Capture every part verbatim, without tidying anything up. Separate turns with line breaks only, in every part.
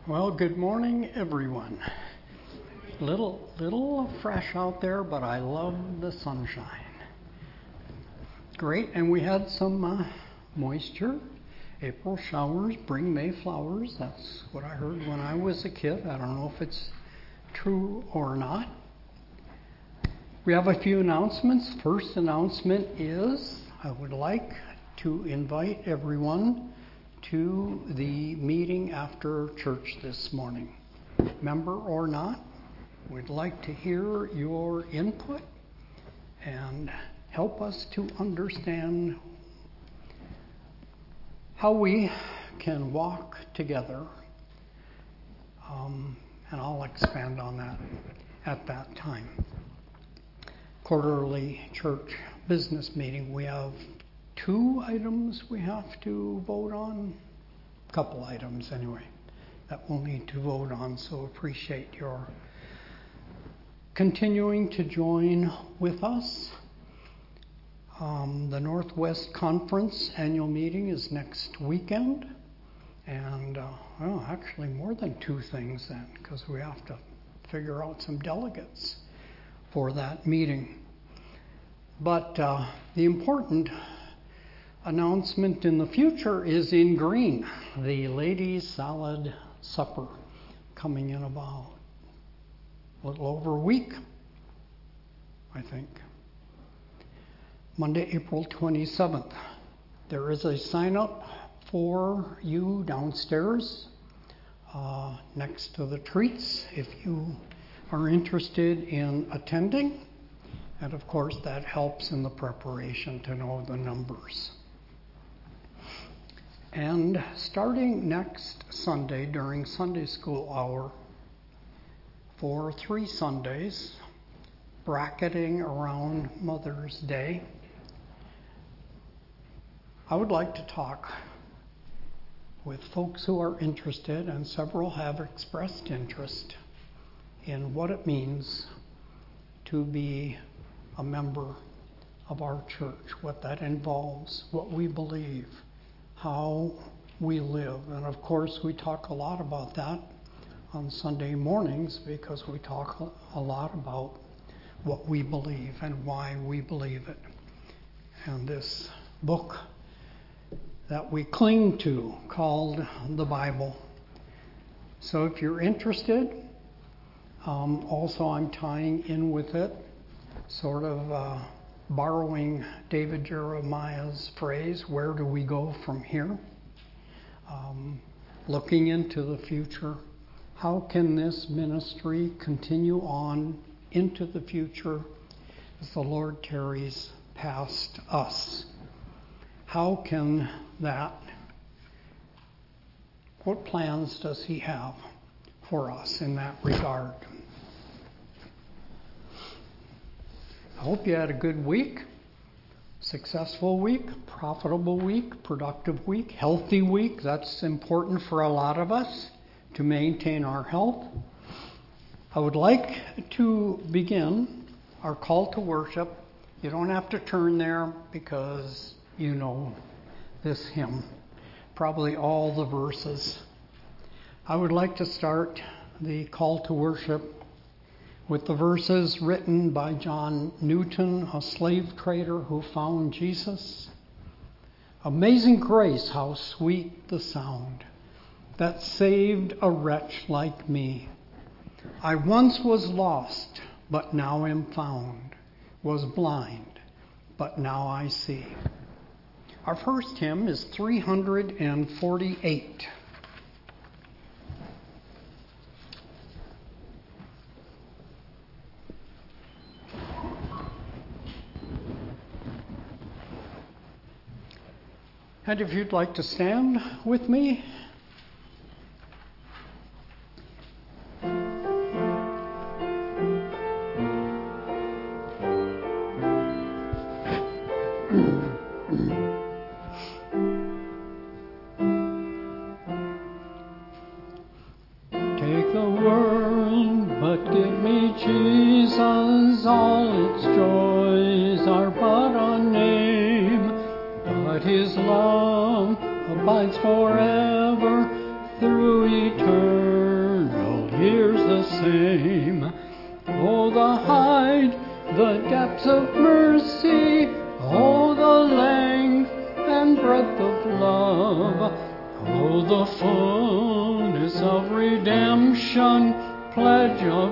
Well, good morning, everyone. Little, little fresh out there, but I love the sunshine. Great, and we had some uh, moisture. April showers bring May flowers. That's what I heard when I was a kid. I don't know if it's true or not. We have a few announcements. First announcement is I would like to invite everyone to the meeting after church this morning. Member or not, we'd like to hear your input and help us to understand how we can walk together. Um, and I'll expand on that at that time. Quarterly church business meeting, we have two items we have to vote on, a couple items anyway, that we'll need to vote on, so appreciate your continuing to join with us. Um, the Northwest Conference annual meeting is next weekend, and uh, well, actually more than two things then, because we have to figure out some delegates for that meeting. But uh, the important announcement in the future is in green, the ladies' salad supper, coming in about a little over a week, I think. Monday, April twenty-seventh. There is a sign up for you downstairs uh, next to the treats if you are interested in attending. And of course, that helps in the preparation to know the numbers. And starting next Sunday during Sunday school hour for three Sundays, bracketing around Mother's Day, I would like to talk with folks who are interested, and several have expressed interest in what it means to be a member of our church, what that involves, what we believe, how we live. And of course, we talk a lot about that on Sunday mornings because we talk a lot about what we believe and why we believe it. And this book that we cling to called the Bible. So if you're interested, um, also I'm tying in with it, sort of uh, borrowing David Jeremiah's phrase, where do we go from here? Um, looking into the future, how can this ministry continue on into the future as the Lord tarries past us? How can that, what plans does He have for us in that regard? I hope you had a good week, successful week, profitable week, productive week, healthy week. That's important for a lot of us to maintain our health. I would like to begin our call to worship. You don't have to turn there because you know this hymn, probably all the verses. I would like to start the call to worship with the verses written by John Newton, a slave trader who found Jesus. Amazing grace, how sweet the sound that saved a wretch like me. I once was lost, but now am found, was blind, but now I see. Our first hymn is three hundred forty-eight. And if you'd like to stand with me. Take the world, but give me Jesus. All its joys are but a name, but His love abides forever through eternity. same. Oh, the height, the depths of mercy, oh, the length and breadth of love, oh, the fullness of redemption, pledge of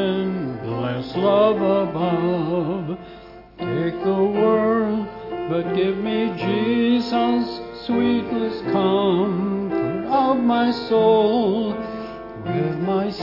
endless love above. Take the world, but give me Jesus, sweetest comfort of my soul. With my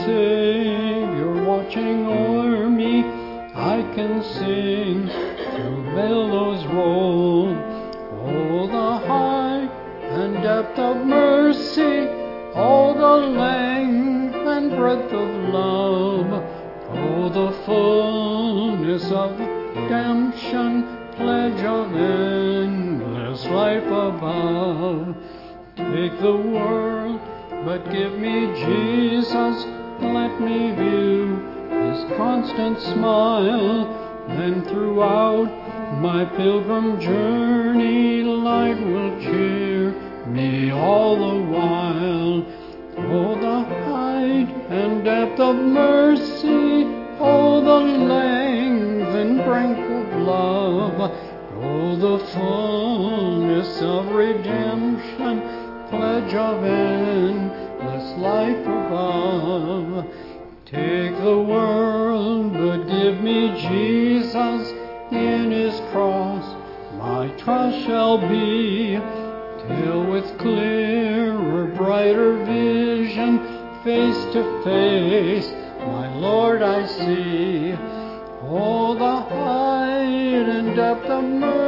Savior watching o'er me, I can sing through billows roll. Oh, the height and depth of mercy, oh, the length and breadth of love, oh, the fullness of redemption, pledge of endless life above. Take the world, but give me Jesus, let me view His constant smile. Then throughout my pilgrim journey, light will cheer me all the while. Oh, the height and depth of mercy, oh, the length and breadth of love, oh, the fullness of redemption, pledge of endless life above. Take the world, but give me Jesus, in His cross my trust shall be, till with clearer, brighter vision, face to face, my Lord I see. Oh, the height and depth of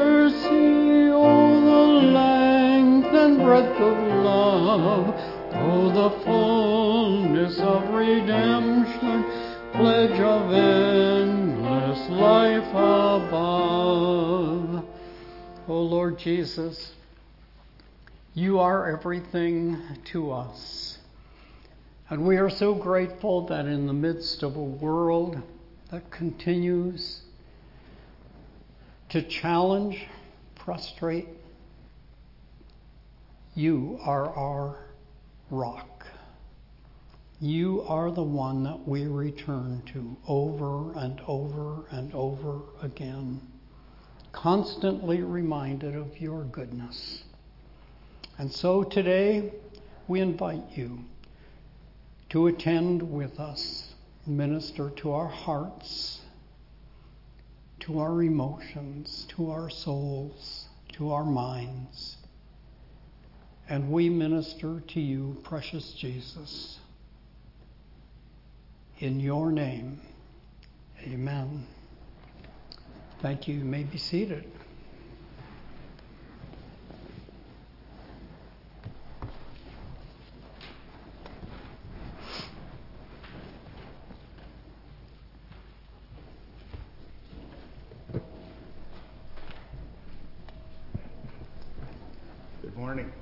mercy, oh, the length and breadth of love, oh, the fullness of redemption, pledge of endless life above. Oh, Lord Jesus, You are everything to us. And we are so grateful that in the midst of a world that continues to challenge, frustrate, You are our rock. You are the one that we return to over and over and over again, constantly reminded of Your goodness. And so today we invite You to attend with us, minister to our hearts, to our emotions, to our souls, to our minds. And we minister to You, precious Jesus. In Your name, amen. Thank you. You may be seated.
Good morning.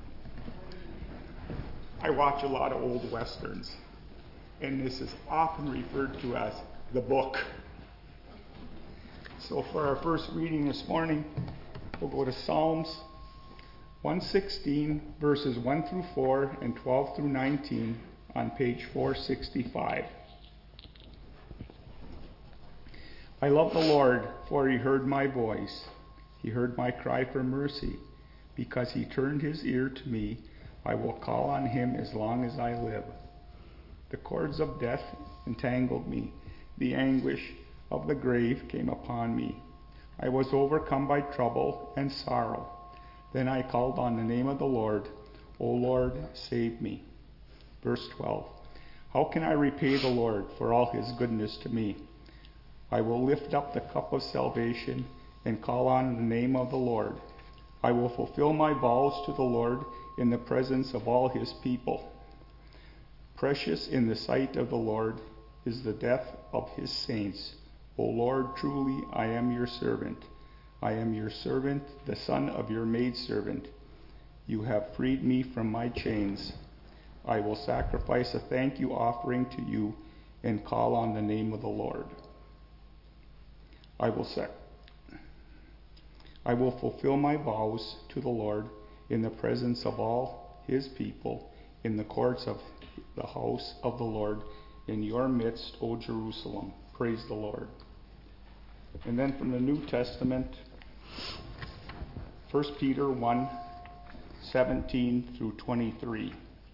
I watch a lot of old westerns, and this is often referred to as the book. So for our first reading this morning, we'll go to Psalms one sixteen, verses one through four and twelve through nineteen on page four sixty-five. I love the Lord, for He heard my voice. He heard my cry for mercy. Because He turned His ear to me, I will call on Him as long as I live. The cords of death entangled me. The anguish of the grave came upon me. I was overcome by trouble and sorrow. Then I called on the name of the Lord. O Lord, save me. Verse twelve. How can I repay the Lord for all His goodness to me? I will lift up the cup of salvation and call on the name of the Lord. I will fulfill my vows to the Lord in the presence of all His people. Precious in the sight of the Lord is the death of His saints. O Lord, truly I am Your servant. I am Your servant, the son of Your maidservant. You have freed me from my chains. I will sacrifice a thank you offering to You and call on the name of the Lord. I will sac- I will fulfill my vows to the Lord in the presence of all His people, in the courts of the house of the Lord, in your midst, O Jerusalem. Praise the Lord. And then from the New Testament, First Peter one, seventeen through twenty-three.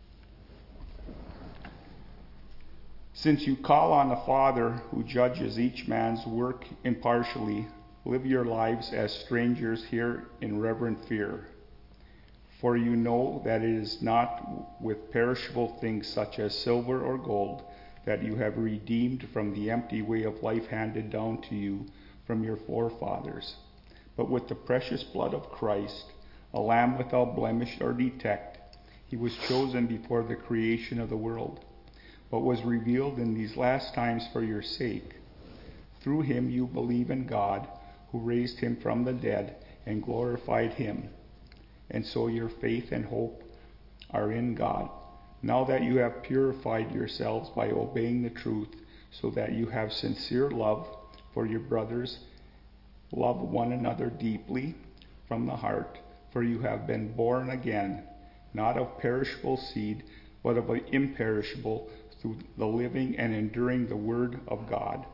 Since you call on the Father who judges each man's work impartially, live your lives as strangers here in reverent fear. For you know that it is not with perishable things such as silver or gold that you have redeemed from the empty way of life handed down to you from your forefathers, but with the precious blood of Christ, a lamb without blemish or defect. He was chosen before the creation of the world, but was revealed in these last times for your sake. Through him you believe in God, who raised him from the dead and glorified him. And so your faith and hope are in God. Now that you have purified yourselves by obeying the truth, so that you have sincere love for your brothers, love one another deeply from the heart, for you have been born again, not of perishable seed, but of an imperishable, through the living and enduring the word of God.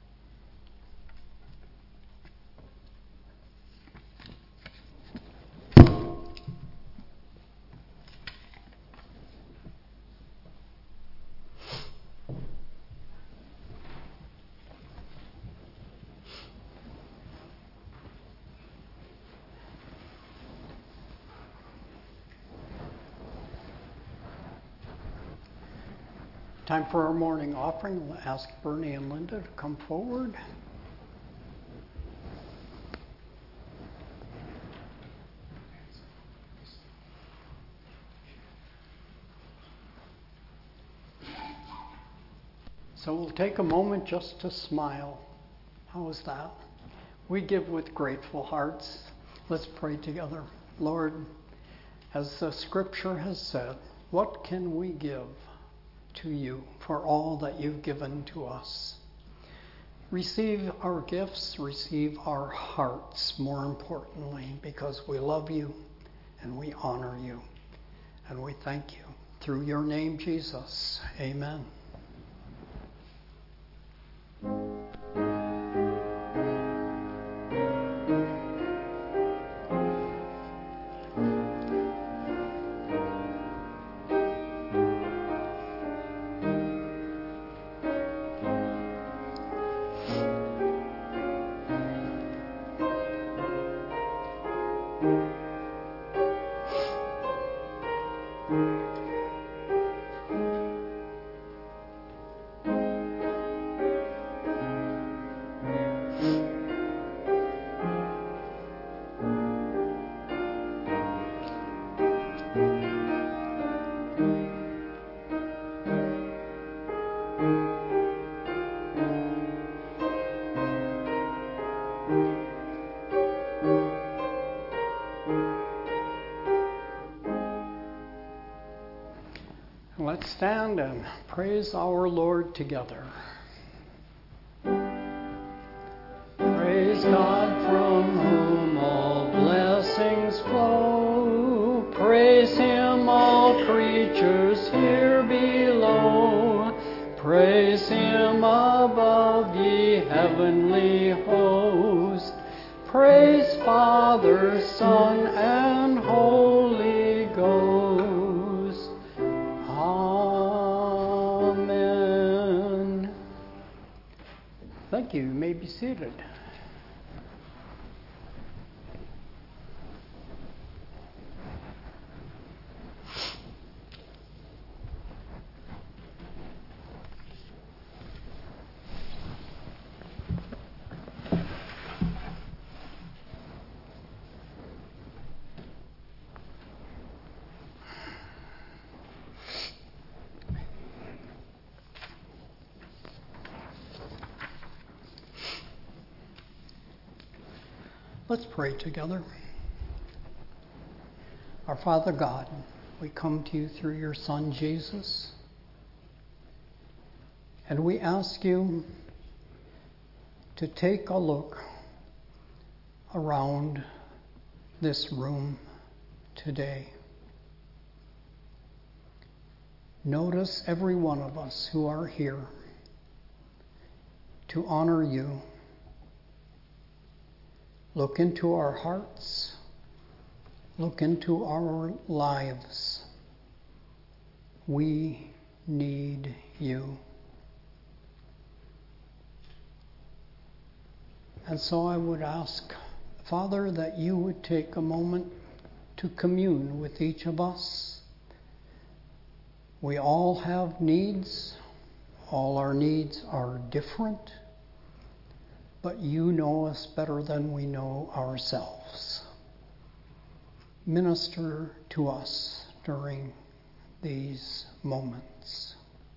Time for our morning offering. We'll ask Bernie and Linda to come forward. So we'll take a moment just to smile. How is that? We give with grateful hearts. Let's pray together. Lord, as the scripture has said, what can we give to you for all that you've given to us? Receive our gifts, receive our hearts, more importantly, because we love you and we honor you and we thank you. Through your name, Jesus. Amen. Let's stand and praise our Lord together. Praise God from whom all blessings flow. Praise him, all creatures here below. Praise him above, ye heavenly host. Praise Father, Son, and Holy Ghost. Thank you. You may be seated. Let's pray together. Our Father God, we come to you through your Son, Jesus, and we ask you to take a look around this room today. Notice every one of us who are here to honor you. Look into our hearts. Look into our lives. We need you. And so I would ask, Father, that you would take a moment to commune with each of us. We all have needs. All our needs are different. But you know us better than we know ourselves. Minister to us during these moments.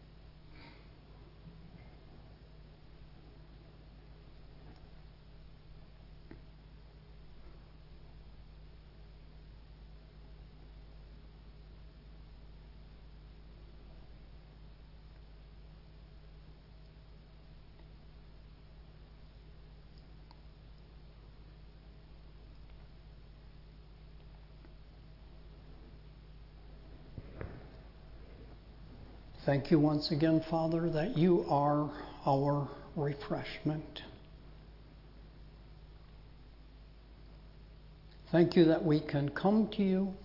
Thank you once again, Father, that you are our refreshment. Thank you that we can come to you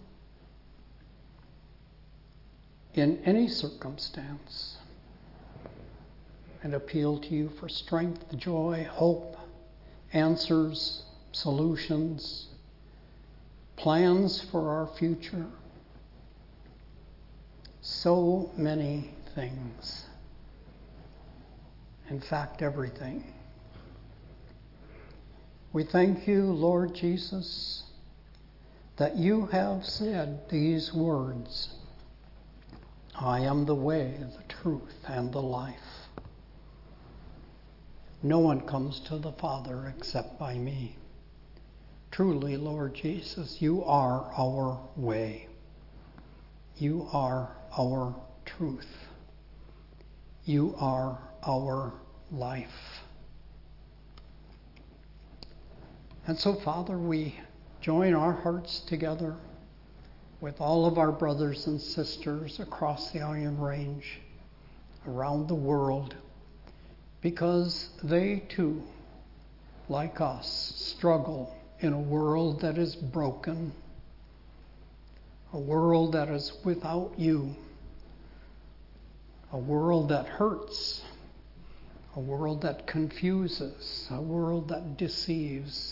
in any circumstance and appeal to you for strength, joy, hope, answers, solutions, plans for our future. So many things. In fact, everything. We thank you, Lord Jesus, that you have said these words, I am the way, the truth, and the life. No one comes to the Father except by me. Truly, Lord Jesus, you are our way. You are our truth. You are our life. And so, Father, we join our hearts together with all of our brothers and sisters across the Iron Range, around the world, because they too, like us, struggle in a world that is broken, a world that is without you, a world that hurts, a world that confuses, a world that deceives.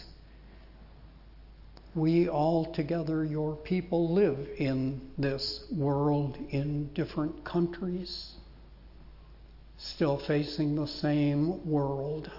We all together, your people, live in this world in different countries, still facing the same world.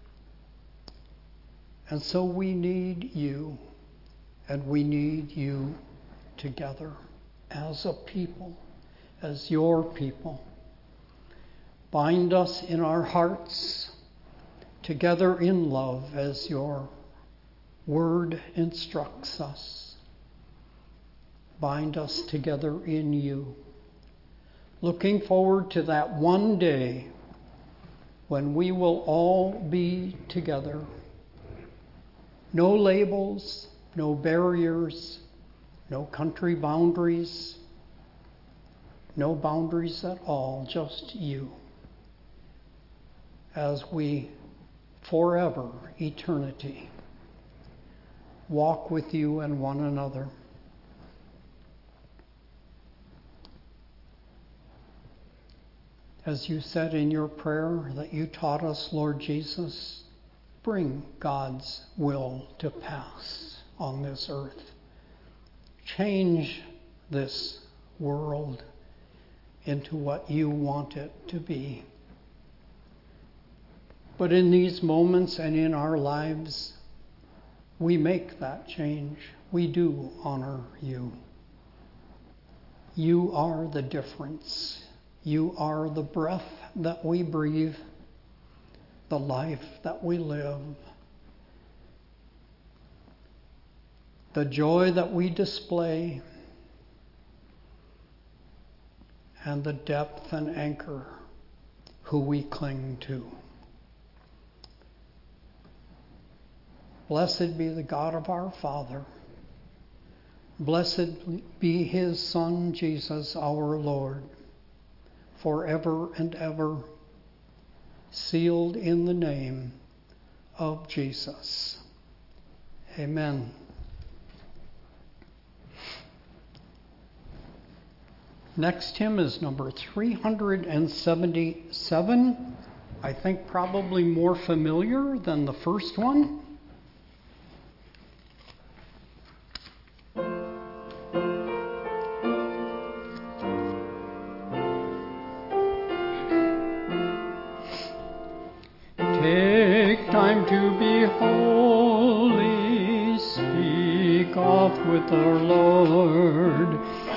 And so we need you, and we need you together as a people, as your people. Bind us in our hearts together in love as your word instructs us. Bind us together in you. Looking forward to that one day when we will all be together. No labels, no barriers, no country boundaries, no boundaries at all, just you. As we forever, eternity, walk with you and one another. As you said in your prayer that you taught us, Lord Jesus, bring God's will to pass on this earth. Change this world into what you want it to be. But in these moments and in our lives, we make that change. We do honor you. You are the difference. You are the breath that we breathe, the life that we live, the joy that we display, and the depth and anchor who we cling to. Blessed be the God of our Father. Blessed be his Son, Jesus, our Lord. forever and ever, sealed in the name of Jesus. Amen. Next hymn is number three hundred seventy-seven. I think probably more familiar than the first one. Take time to be holy, speak oft with our Lord.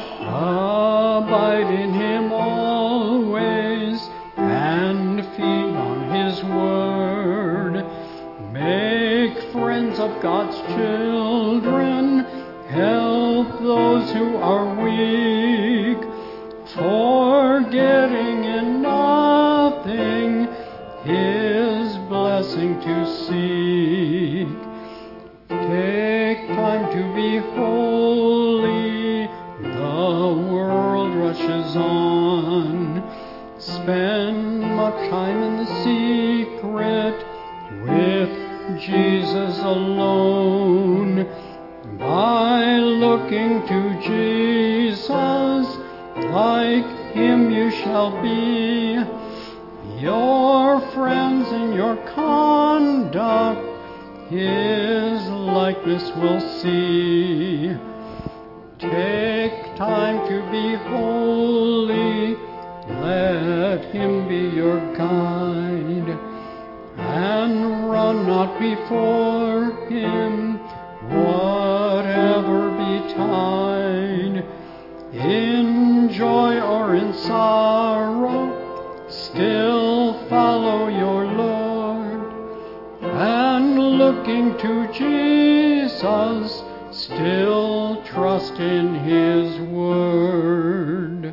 Abide in him always, and feed on his word. Make friends of God's children, help those who are weak, forgetting in nothing his blessing to seek. Take time to be holy, the world rushes on. Spend much time in the secret with Jesus alone. By looking to Jesus, like him you shall be. Your friends in your conduct his likeness will see. Take time to be holy, let him be your guide, and run not before him, whatever betide. In joy or in sorrow, still follow your Lord, and looking to Jesus, still trust in his word.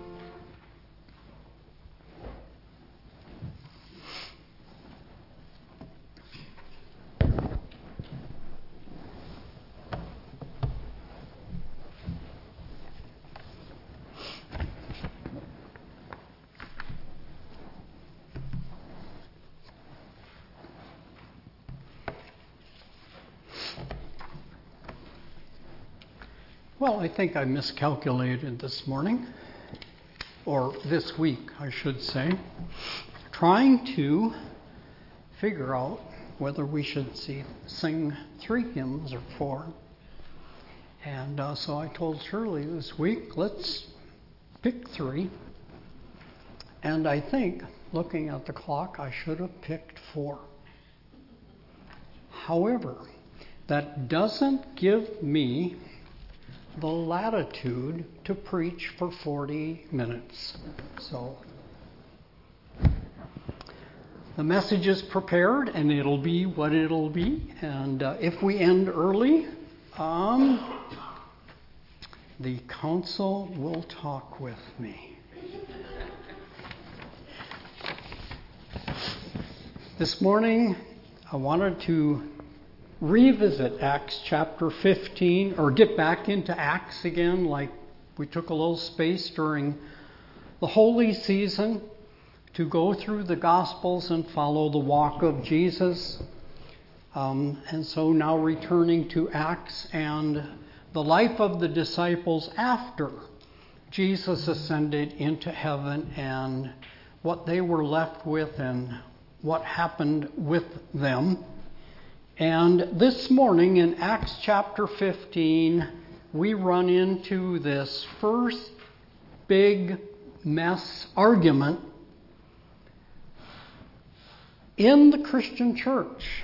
Well, I think I miscalculated this morning, or this week, I should say, trying to figure out whether we should see, sing three hymns or four. And uh, so I told Shirley this week, let's pick three. And I think, looking at the clock, I should have picked four. However, that doesn't give me the latitude to preach for forty minutes. So the message is prepared, and it'll be what it'll be. And uh, if we end early, um, the council will talk with me. This morning, I wanted to revisit Acts chapter fifteen, or get back into Acts again, like we took a little space during the holy season to go through the Gospels and follow the walk of Jesus. Um, and so now returning to Acts and the life of the disciples after Jesus ascended into heaven, and what they were left with and what happened with them. And this morning in Acts chapter fifteen, we run into this first big mess argument in the Christian church.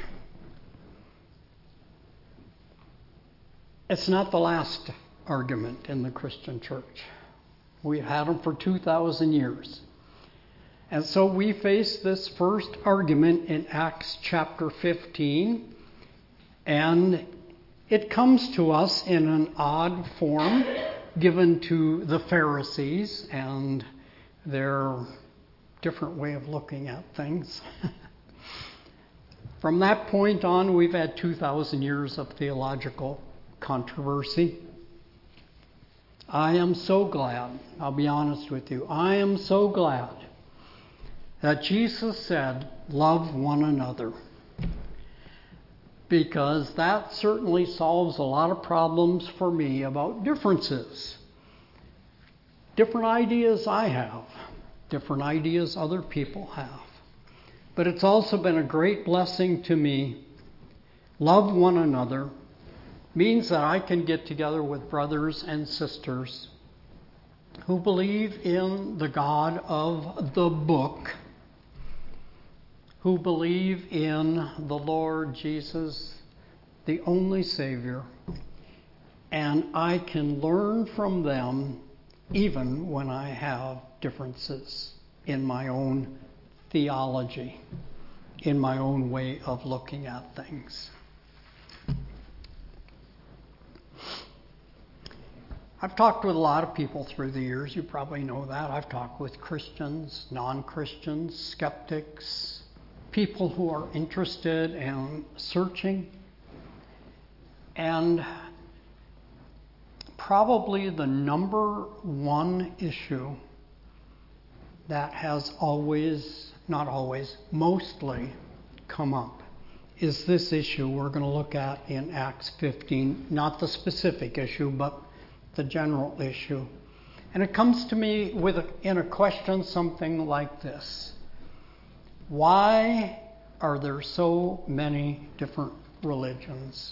It's not the last argument in the Christian church. We've had them for two thousand years. And so we face this first argument in Acts chapter fifteen. And it comes to us in an odd form given to the Pharisees and their different way of looking at things. From that point on, we've had two thousand years of theological controversy. I am so glad, I'll be honest with you, I am so glad that Jesus said, love one another. Because that certainly solves a lot of problems for me about differences. Different ideas I have, different ideas other people have. But it's also been a great blessing to me. Love one another means that I can get together with brothers and sisters who believe in the God of the book, who believe in the Lord Jesus, the only Savior, and I can learn from them even when I have differences in my own theology, in my own way of looking at things. I've talked with a lot of people through the years. You probably know that. I've talked with Christians, non-Christians, skeptics, people who are interested in searching. And probably the number one issue that has always, not always, mostly come up is this issue we're going to look at in Acts fifteen. Not the specific issue, but the general issue. And it comes to me with a, in a question something like this. Why are there so many different religions?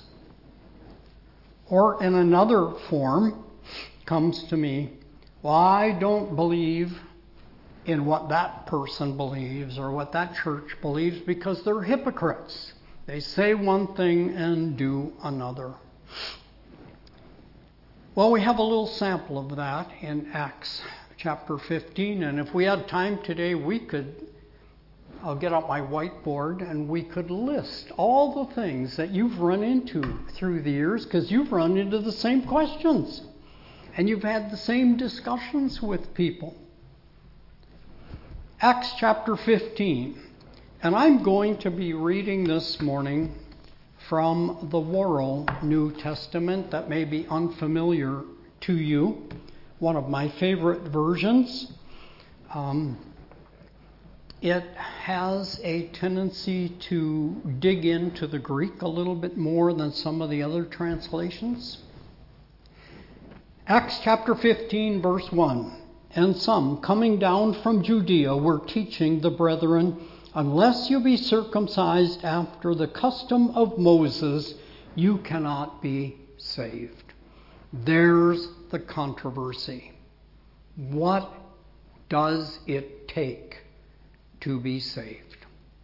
Or in another form, comes to me, well, I don't believe in what that person believes or what that church believes because they're hypocrites. They say one thing and do another. Well, we have a little sample of that in Acts chapter fifteen, and if we had time today, we could, I'll get out my whiteboard and we could list all the things that you've run into through the years, because you've run into the same questions and you've had the same discussions with people. Acts chapter fifteen, and I'm going to be reading this morning from the Worrell New Testament that may be unfamiliar to you, one of my favorite versions. Um, it has a tendency to dig into the Greek a little bit more than some of the other translations. Acts chapter fifteen, verse one. And some, coming down from Judea, were teaching the brethren, unless you be circumcised after the custom of Moses, you cannot be saved. There's the controversy. What does it take to be saved?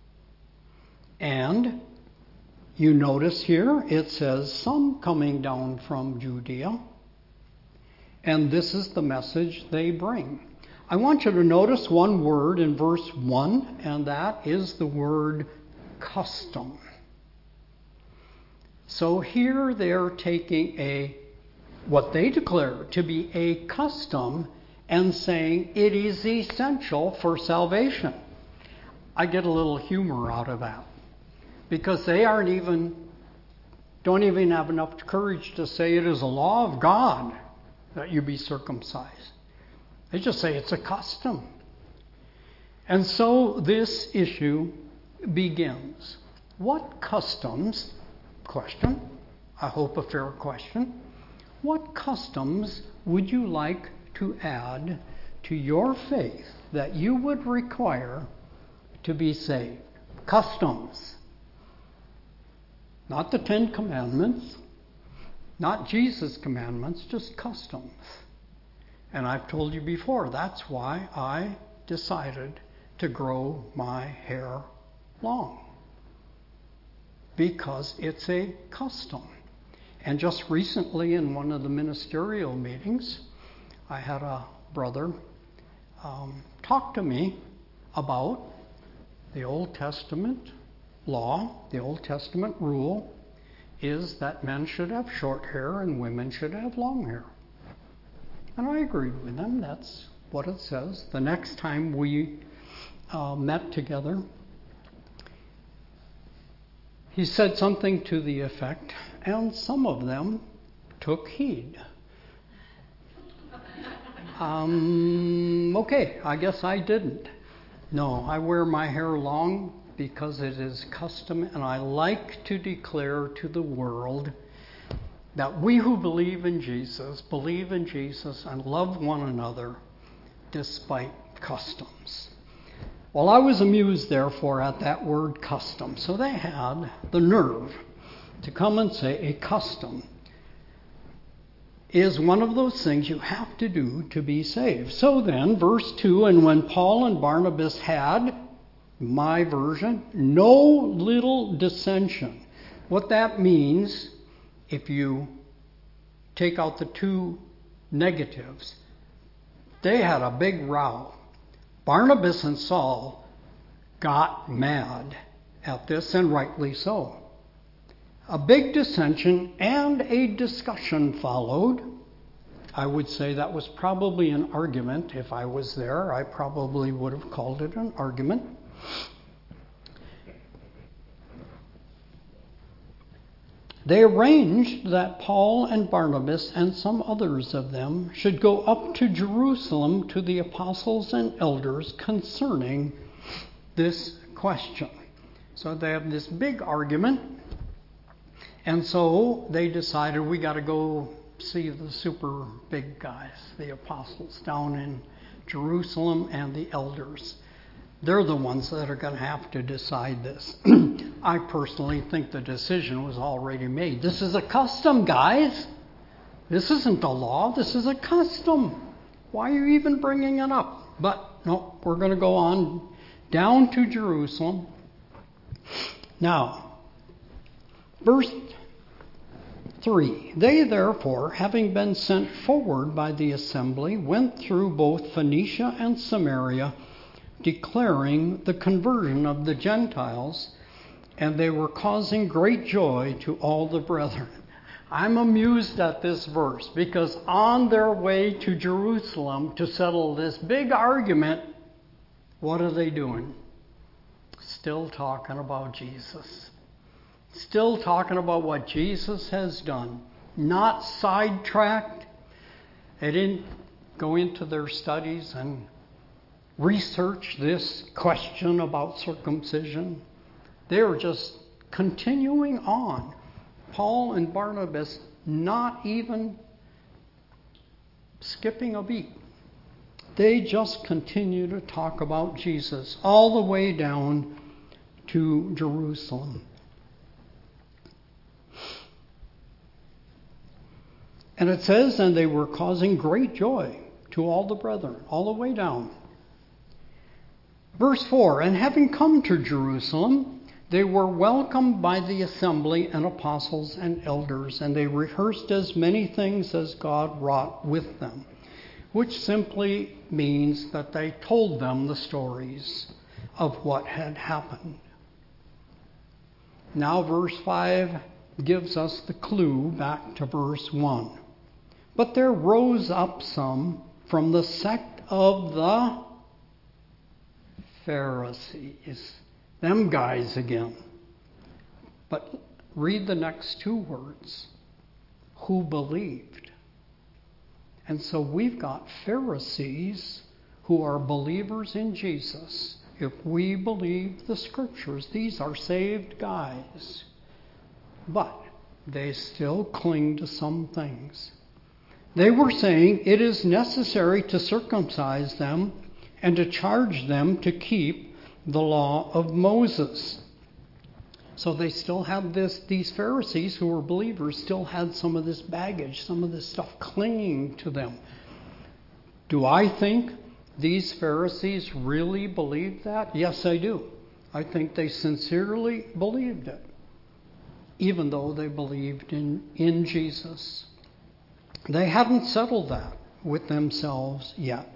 And you notice here it says some coming down from Judea. And this is the message they bring. I want you to notice one word in verse one, and that is the word custom. So here they're taking a, what they declare to be a custom and saying it is essential for salvation. I get a little humor out of that because they aren't even, don't even have enough courage to say it is a law of God that you be circumcised. They just say it's a custom. And so this issue begins. What customs, question, I hope a fair question, what customs would you like to add to your faith that you would require to be saved? Customs. Not the Ten Commandments, not Jesus' commandments, just customs. And I've told you before, that's why I decided to grow my hair long. Because it's a custom. And just recently in one of the ministerial meetings, I had a brother um, talk to me about the Old Testament law, the Old Testament rule is that men should have short hair and women should have long hair. And I agreed with him. That's what it says. The next time we uh, met together, he said something to the effect, and some of them took heed. Um, okay, I guess I didn't. No, I wear my hair long because it is custom, and I like to declare to the world that we who believe in Jesus, believe in Jesus and love one another despite customs. Well, I was amused, therefore, at that word custom. So they had the nerve to come and say a custom is one of those things you have to do to be saved. So then, verse two, and when Paul and Barnabas had, my version, no little dissension. What that means, if you take out the two negatives, they had a big row. Barnabas and Saul got mad at this, and rightly so. A big dissension and a discussion followed. I would say that was probably an argument. If I was there, I probably would have called it an argument. They arranged that Paul and Barnabas and some others of them should go up to Jerusalem to the apostles and elders concerning this question. So they have this big argument, and so they decided we got to go see the super big guys, the apostles down in Jerusalem, and the elders. They're the ones that are going to have to decide this. I personally think the decision was already made. This is a custom, guys. This isn't a law. This is a custom. Why are you even bringing it up? But no, we're going to go on down to Jerusalem. Now, verse three. They therefore, having been sent forward by the assembly, went through both Phoenicia and Samaria, declaring the conversion of the Gentiles, and they were causing great joy to all the brethren. I'm amused at this verse because on their way to Jerusalem to settle this big argument, what are they doing? Still talking about Jesus. Still talking about what Jesus has done. Not sidetracked. They didn't go into their studies and research this question about circumcision. They were just continuing on. Paul and Barnabas not even skipping a beat. They just continue to talk about Jesus all the way down to Jerusalem. And it says, and they were causing great joy to all the brethren, all the way down. Verse four, and having come to Jerusalem, they were welcomed by the assembly and apostles and elders, and they rehearsed as many things as God wrought with them, which simply means that they told them the stories of what had happened. Now verse five gives us the clue back to verse one. But there rose up some from the sect of the Pharisees. Them guys again. But read the next two words. Who believed. And so we've got Pharisees who are believers in Jesus. If we believe the Scriptures, these are saved guys. But they still cling to some things. They were saying it is necessary to circumcise them and to charge them to keep the law of Moses. So they still had this, these Pharisees who were believers still had some of this baggage, some of this stuff clinging to them. Do I think these Pharisees really believed that? Yes, I do. I think they sincerely believed it, even though they believed in, in Jesus. They hadn't settled that with themselves yet.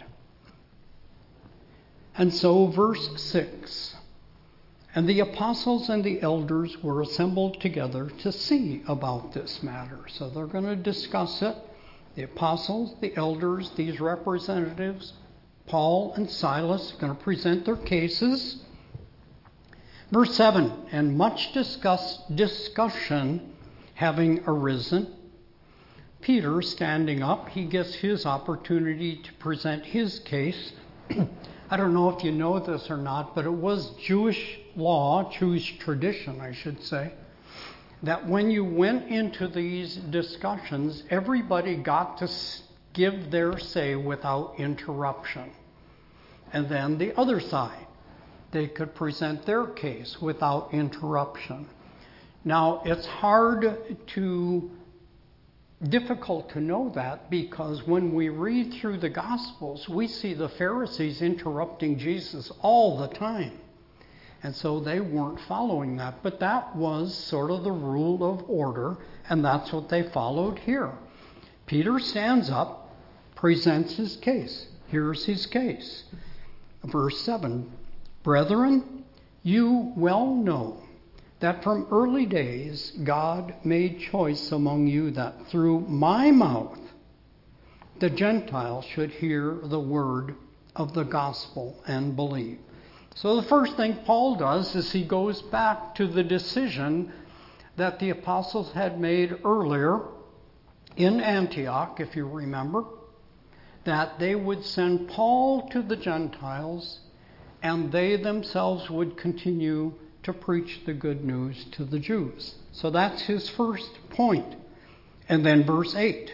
And so verse six, and the apostles and the elders were assembled together to see about this matter. So they're going to discuss it. The apostles, the elders, these representatives, Paul and Silas, are going to present their cases. Verse seven, and much discuss, discussion having arisen, Peter standing up. He gets his opportunity to present his case. I don't know if you know this or not, but it was Jewish law, Jewish tradition, I should say, that when you went into these discussions, everybody got to give their say without interruption. And then the other side, they could present their case without interruption. Now, it's hard to, difficult to know that, because when we read through the Gospels, we see the Pharisees interrupting Jesus all the time. And so they weren't following that. But that was sort of the rule of order, and that's what they followed here. Peter stands up, presents his case. Here's his case. Verse seven, "Brethren, you well know that from early days God made choice among you that through my mouth the Gentiles should hear the word of the gospel and believe." So the first thing Paul does is he goes back to the decision that the apostles had made earlier in Antioch, if you remember, that they would send Paul to the Gentiles and they themselves would continue to preach the good news to the Jews. So that's his first point. And then verse eight.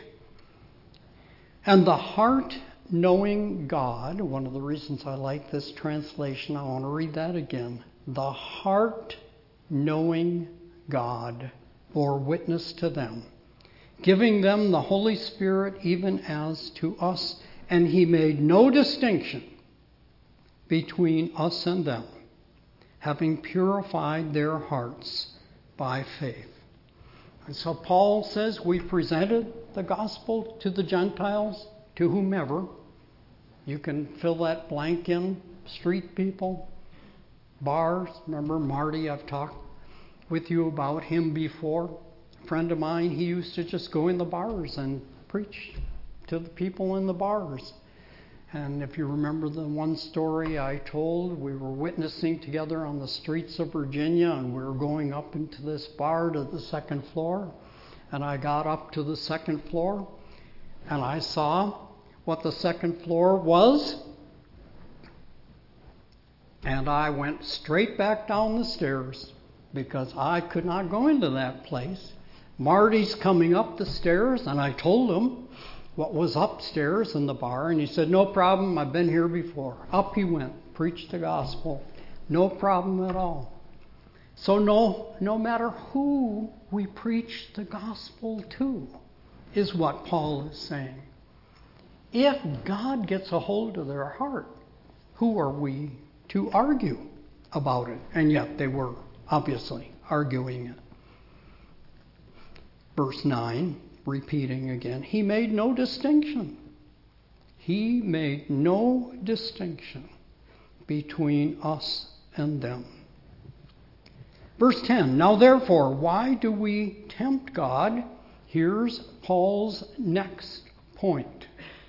"And the heart knowing God," one of the reasons I like this translation, I want to read that again. "The heart knowing God bore witness to them, giving them the Holy Spirit even as to us, and he made no distinction between us and them, having purified their hearts by faith." And so Paul says we presented the gospel to the Gentiles, to whomever. You can fill that blank in, street people, bars. Remember Marty, I've talked with you about him before. A friend of mine, he used to just go in the bars and preach to the people in the bars. And if you remember the one story I told, we were witnessing together on the streets of Virginia, and we were going up into this bar to the second floor. And I got up to the second floor, and I saw what the second floor was. And I went straight back down the stairs because I could not go into that place. Marty's coming up the stairs, and I told him what was upstairs in the bar, and he said, "No problem, I've been here before." Up he went, preached the gospel. No problem at all. So no, no matter who we preach the gospel to, is what Paul is saying. If God gets a hold of their heart, who are we to argue about it? And yet they were obviously arguing it. Verse nine, repeating again, "He made no distinction." He made no distinction between us and them. Verse ten, "Now therefore, why do we tempt God?" Here's Paul's next point.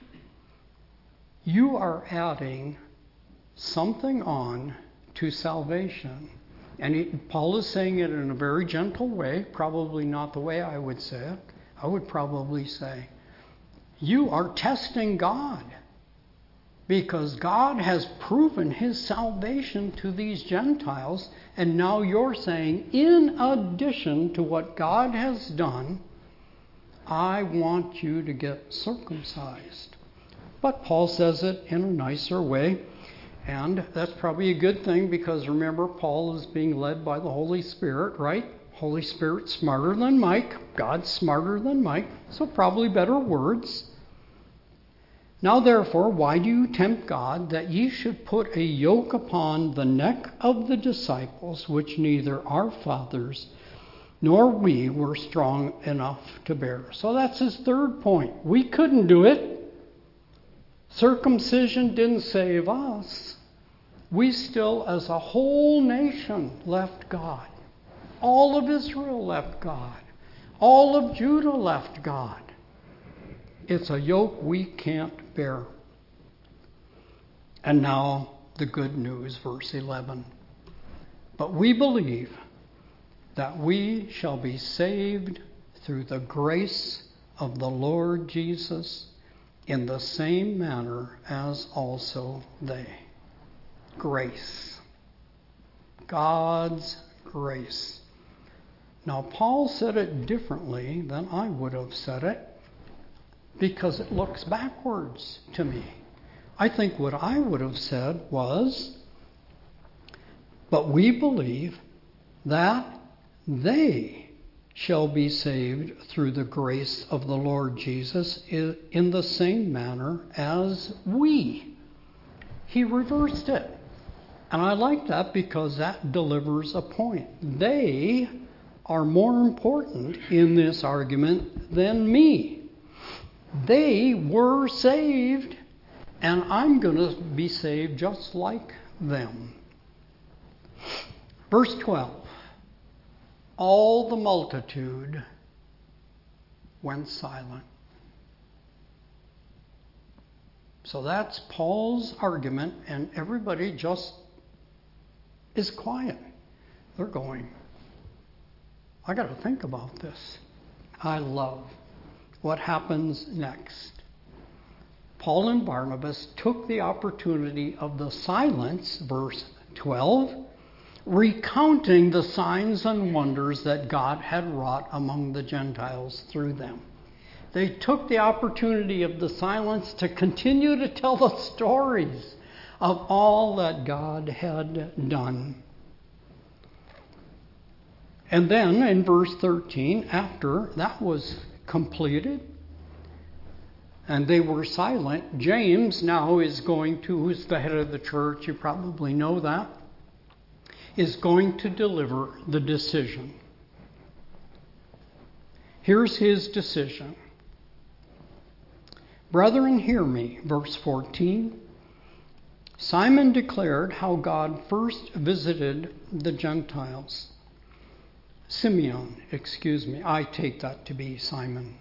You are adding something on to salvation. And he, Paul is saying it in a very gentle way, probably not the way I would say it. I would probably say, you are testing God, because God has proven his salvation to these Gentiles, and now you're saying, in addition to what God has done, I want you to get circumcised. But Paul says it in a nicer way, and that's probably a good thing, because remember, Paul is being led by the Holy Spirit, right? Holy Spirit's smarter than Mike. God's smarter than Mike, so probably better words. "Now therefore, why do you tempt God, that ye should put a yoke upon the neck of the disciples, which neither our fathers nor we were strong enough to bear?" So that's his third point. We couldn't do it. Circumcision didn't save us. We still, as a whole nation, left God. All of Israel left God. All of Judah left God. It's a yoke we can't bear. And now the good news, verse eleven. "But we believe that we shall be saved through the grace of the Lord Jesus in the same manner as also they. Grace. God's grace. Now, Paul said it differently than I would have said it because it looks backwards to me. I think what I would have said was, but we believe that they shall be saved through the grace of the Lord Jesus in the same manner as we. He reversed it. And I like that because that delivers a point. They are more important in this argument than me. They were saved, and I'm going to be saved just like them. Verse twelve. All the multitude went silent. So that's Paul's argument, and everybody just is quiet. They're going, I got to think about this. I love what happens next. Paul and Barnabas took the opportunity of the silence, verse twelve, recounting the signs and wonders that God had wrought among the Gentiles through them. They took the opportunity of the silence to continue to tell the stories of all that God had done. And then in verse thirteen, after that was completed and they were silent, James now is going to, who's the head of the church, you probably know that, is going to deliver the decision. Here's his decision. Brethren, hear me, verse fourteen. Simon declared how God first visited the Gentiles. Simeon, excuse me, I take that to be Simon.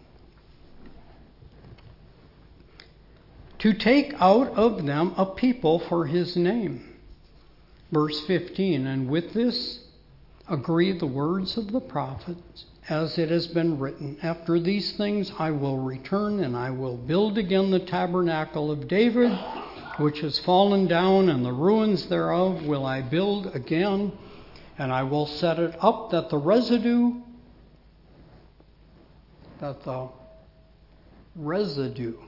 To take out of them a people for his name. Verse fifteen, and with this agree the words of the prophets, as it has been written, after these things I will return, and I will build again the tabernacle of David, which has fallen down, and the ruins thereof will I build again, and I will set it up that the residue, that the residue,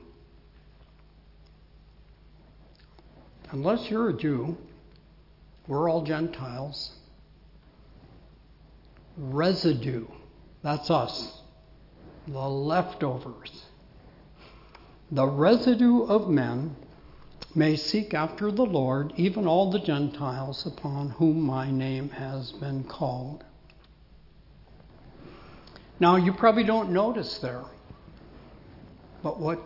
unless you're a Jew, we're all Gentiles. Residue, that's us, the leftovers. The residue of men may seek after the Lord, even all the Gentiles upon whom my name has been called. Now, you probably don't notice there, but what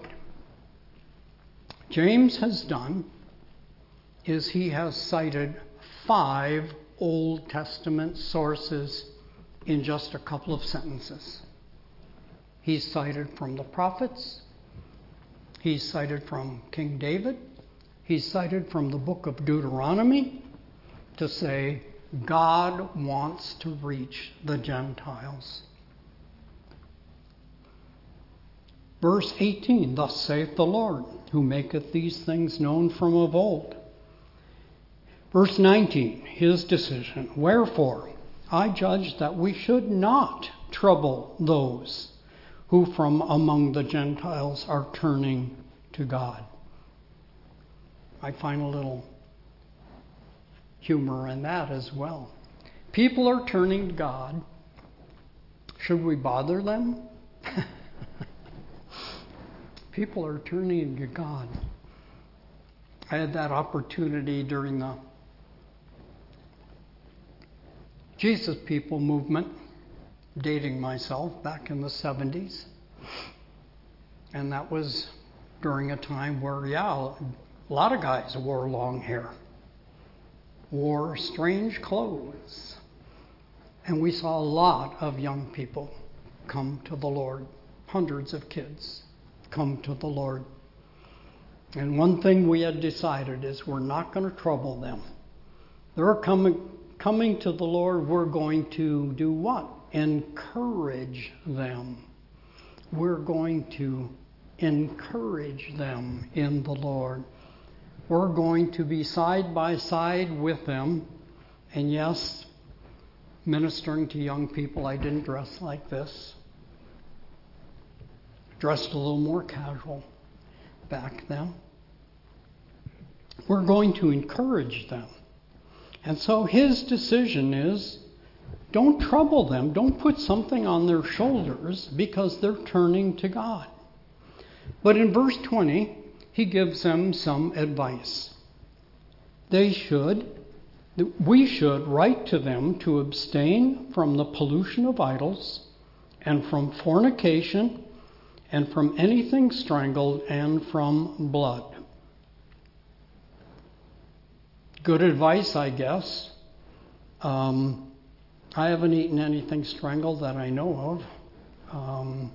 James has done is he has cited five Old Testament sources in just a couple of sentences. He's cited from the prophets. He's cited from King David. He's cited from the book of Deuteronomy to say God wants to reach the Gentiles. Verse eighteen, thus saith the Lord, who maketh these things known from of old. Verse nineteen, his decision. Wherefore, I judge that we should not trouble those who from among the Gentiles are turning to God. I find a little humor in that as well. People are turning to God. Should we bother them? People are turning to God. I had that opportunity during the Jesus People movement, dating myself, back in the seventies. And that was during a time where, yeah, a lot of guys wore long hair, wore strange clothes. And we saw a lot of young people come to the Lord. Hundreds of kids come to the Lord. And one thing we had decided is we're not going to trouble them. They're coming, coming to the Lord. We're going to do what? Encourage them. we're going to encourage them in the Lord. We're going to be side by side with them. And yes, ministering to young people, I didn't dress like this. Dressed a little more casual back then. We're going to encourage them. And so his decision is, don't trouble them. Don't put something on their shoulders because they're turning to God. But in verse twenty, he gives them some advice. They should, we should write to them to abstain from the pollution of idols and from fornication and from anything strangled and from blood. Good advice, I guess. Um, I haven't eaten anything strangled that I know of. Um,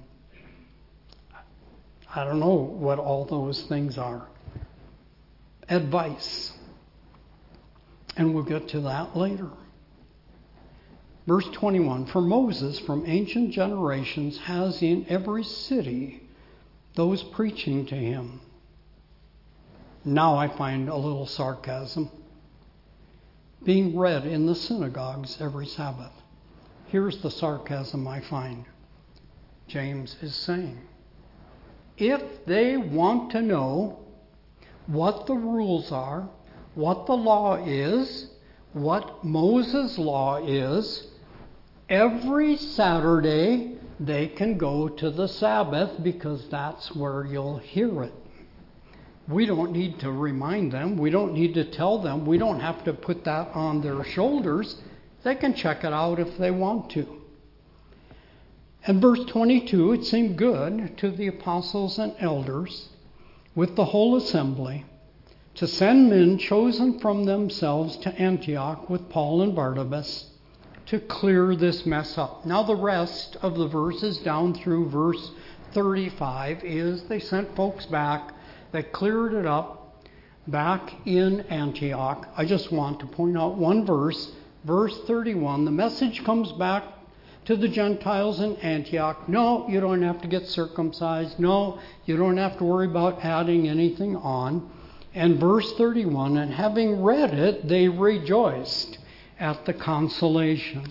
I don't know what all those things are. Advice. And we'll get to that later. Verse twenty-one, for Moses from ancient generations has in every city those preaching to him. Now I find a little sarcasm. Being read in the synagogues every Sabbath. Here's the sarcasm I find. James is saying, if they want to know what the rules are, what the law is, what Moses' law is, every Saturday they can go to the Sabbath because that's where you'll hear it. We don't need to remind them. We don't need to tell them. We don't have to put that on their shoulders. They can check it out if they want to. And verse twenty-two, it seemed good to the apostles and elders with the whole assembly to send men chosen from themselves to Antioch with Paul and Barnabas to clear this mess up. Now the rest of the verses down through verse thirty-five is they sent folks back. They cleared it up back in Antioch. I just want to point out one verse, verse thirty-one. The message comes back to the Gentiles in Antioch. No, you don't have to get circumcised. No, you don't have to worry about adding anything on. And verse thirty-one, and having read it, they rejoiced at the consolation.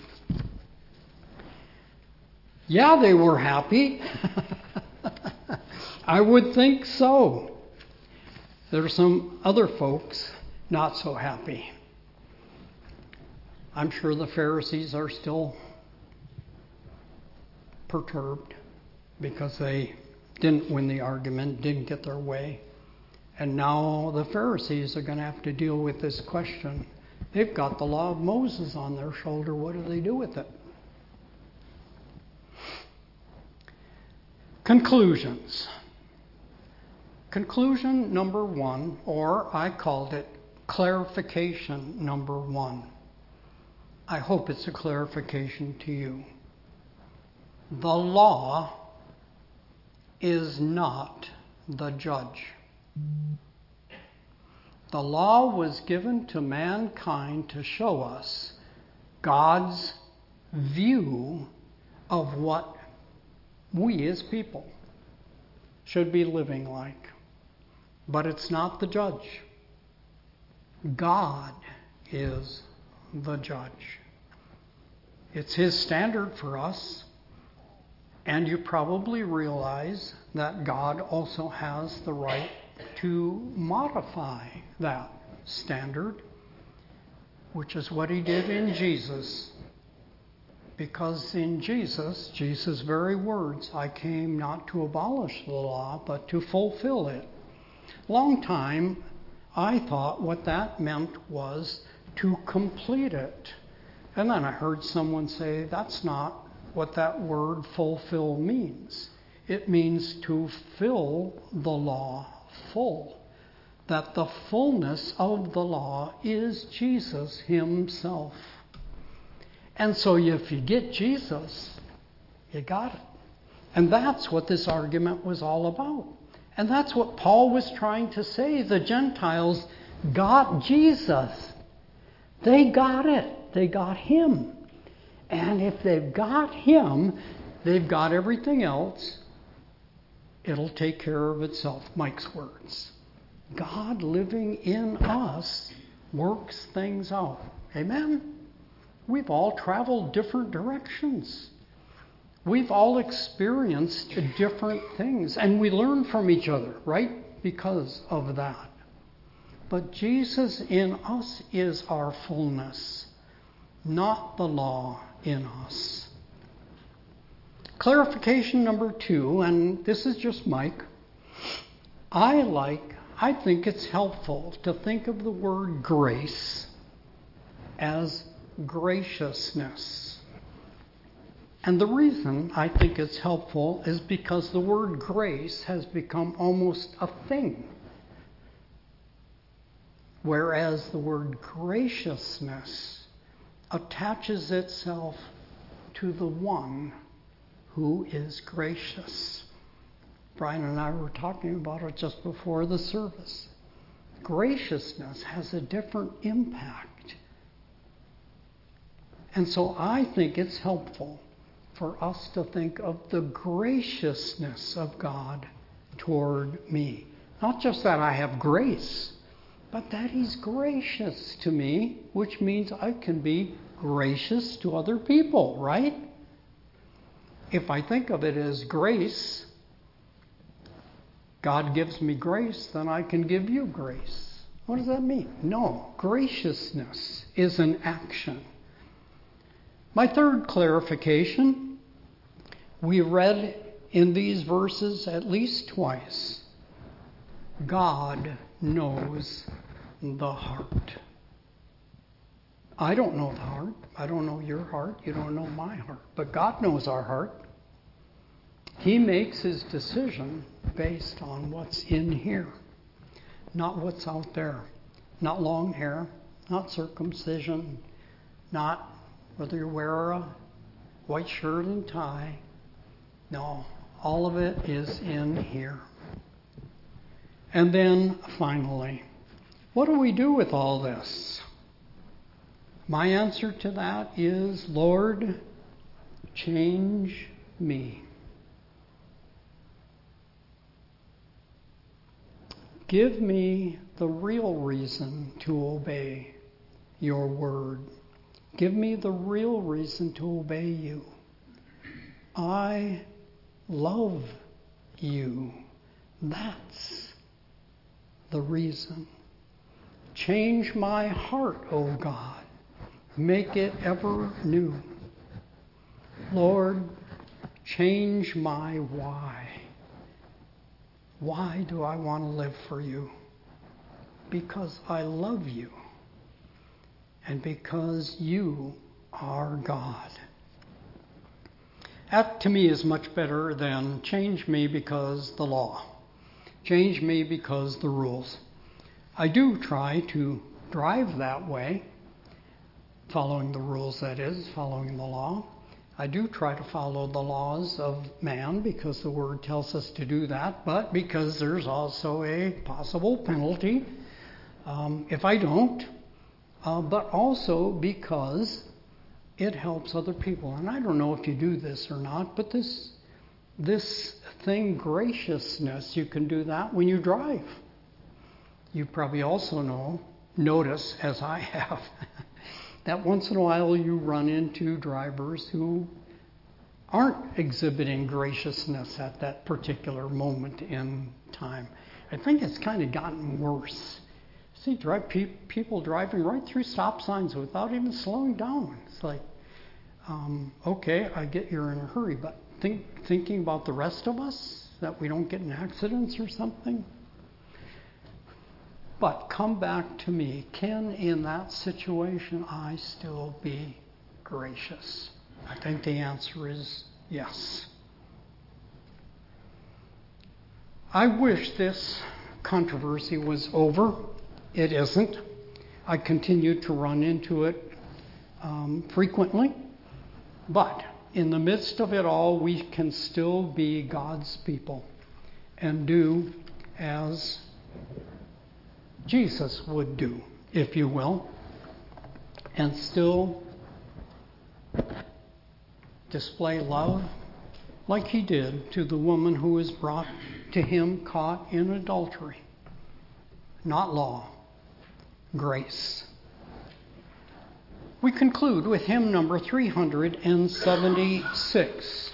Yeah, they were happy. I would think so. There are some other folks not so happy. I'm sure the Pharisees are still perturbed because they didn't win the argument, didn't get their way. And now the Pharisees are going to have to deal with this question. They've got the law of Moses on their shoulder. What do they do with it? Conclusions. Conclusion number one, or I called it clarification number one. I hope it's a clarification to you. The law is not the judge. The law was given to mankind to show us God's view of what we as people should be living like. But it's not the judge. God is the judge. It's his standard for us. And you probably realize that God also has the right to modify that standard, which is what he did in Jesus. Because in Jesus, Jesus' very words, I came not to abolish the law, but to fulfill it. Long time, I thought what that meant was to complete it. And then I heard someone say, that's not what that word fulfill means. It means to fill the law full. That the fullness of the law is Jesus himself. And so if you get Jesus, you got it. And that's what this argument was all about. And that's what Paul was trying to say. The Gentiles got Jesus. They got it. They got him. And if they've got him, they've got everything else. it'll take care of itself. Mike's words. God living in us works things out. Amen? We've all traveled different directions. We've all experienced different things, and we learn from each other, right? Because of that. But Jesus in us is our fullness, not the law in us. Clarification number two, and this is just Mike. I like, I think it's helpful to think of the word grace as graciousness. And the reason I think it's helpful is because the word grace has become almost a thing, whereas the word graciousness attaches itself to the one who is gracious. Brian and I were talking about it just before the service. Graciousness has a different impact. And so I think it's helpful for us to think of the graciousness of God toward me. Not just that I have grace, but that He's gracious to me, which means I can be gracious to other people, right? If I think of it as grace, God gives me grace, then I can give you grace. What does that mean? No, graciousness is an action. My third clarification, we read in these verses at least twice, God knows the heart. I don't know the heart. I don't know your heart. You don't know my heart. But God knows our heart. He makes His decision based on what's in here, not what's out there. Not long hair, not circumcision, not whether you wear a white shirt and tie. No, all of it is in here. And then finally, what do we do with all this? My answer to that is, Lord, change me. Give me the real reason to obey your word. Give me the real reason to obey you. I love you. That's the reason. Change my heart, O God. Make it ever new. Lord, change my why. Why do I want to live for you? Because I love you. And because you are God. That to me is much better than change me because the law. Change me because the rules. I do try to drive that way, following the rules, that is, following the law. I do try to follow the laws of man because the Word tells us to do that, but because there's also a possible penalty um, if I don't, uh, but also because it helps other people. And I don't know if you do this or not, but this this thing, graciousness, you can do that when you drive. You probably also know, notice, as I have, that once in a while you run into drivers who aren't exhibiting graciousness at that particular moment in time. I think it's kind of gotten worse. See, drive, pe- people driving right through stop signs without even slowing down. It's like, um, okay, I get you're in a hurry, but think, thinking about the rest of us, that we don't get in accidents or something. But come back to me. Can, in that situation, I still be gracious? I think the answer is yes. I wish this controversy was over. It isn't. I continue to run into it um, frequently. But in the midst of it all, we can still be God's people and do as Jesus would do, if you will, and still display love like he did to the woman who was brought to him caught in adultery. Not law, grace. We conclude with hymn number three hundred seventy-six.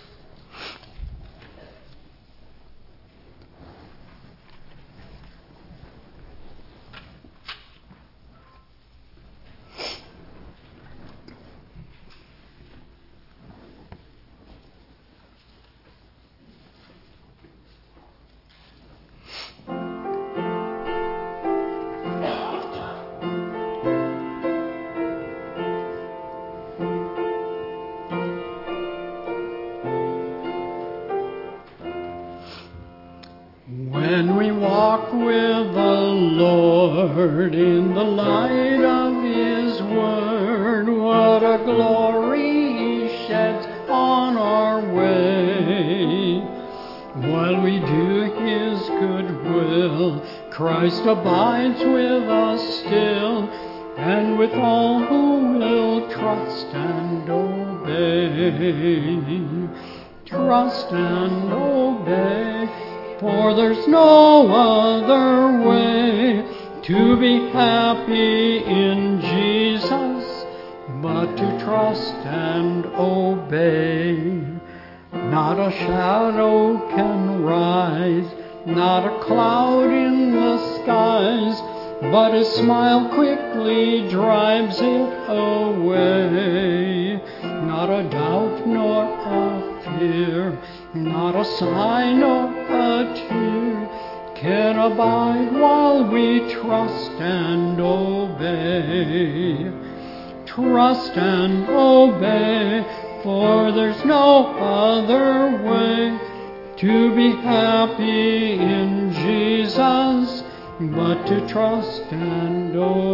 When we walk with the Lord in the light of His Word, what a glory He sheds on our way. While we do His good will, Christ abides with us still, and with all who will trust and obey. Trust and obey. For there's no other way to be happy in Jesus but to trust and obey. Not a shadow can rise, not a cloud in the skies, but His smile quickly drives it away. Not a doubt nor a fear, not a sigh nor a tear can abide while we trust and obey. Trust and obey, for there's no other way to be happy in Jesus but to trust and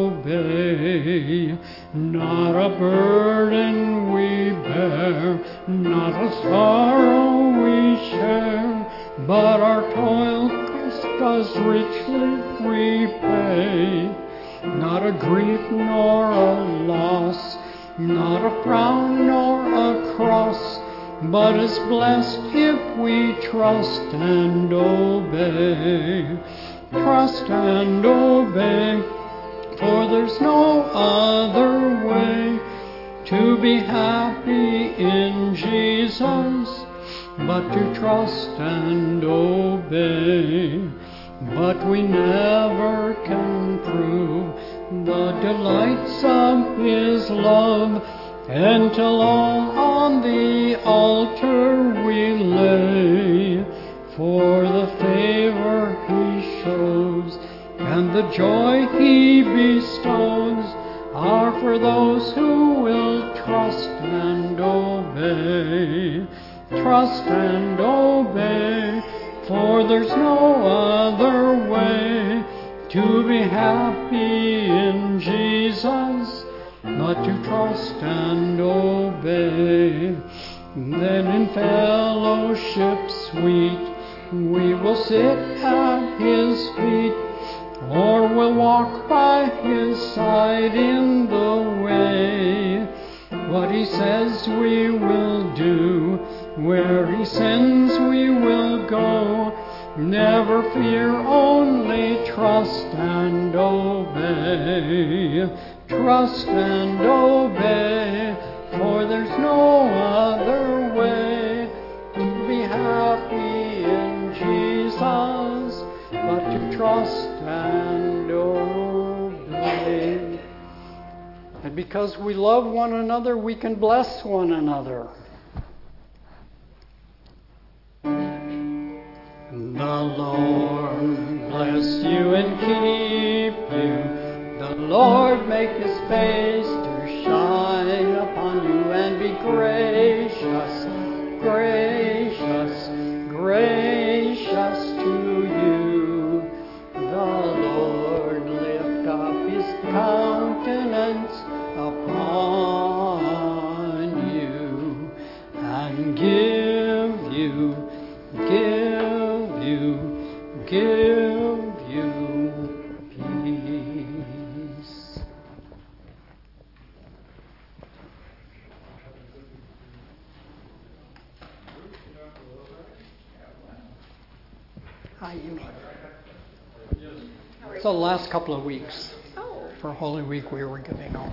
obey. Not a burden we bear, not a sorrow we share, but our toil Christ does richly repay. Not a grief nor a loss, not a frown nor a cross, but is blessed if we trust and obey. Trust and obey, for there's no other way to be happy in Jesus but to trust and obey. But we never can prove the delights of His love until all on the altar we lay. For the favor He shows and the joy He bestows are for those who will trust and obey. Trust and obey, for there's no other way to be happy in Jesus but to trust and obey. Then in fellowship sweet we will sit at His feet, or we'll walk by His side in the way. What He says we will do, where He sends we will go. Never fear, only trust and obey. Trust and obey, for there's no other way to be happy in Jesus but to trust and obey. And because we love one another, we can bless one another. The Lord bless you and keep you. The Lord make His face to shine upon you and be gracious, gracious, gracious to you. The Lord lift up His countenance upon you and give you, give you, give you peace. Hi, Amy. So the last couple of weeks
Oh,
for Holy Week we were giving out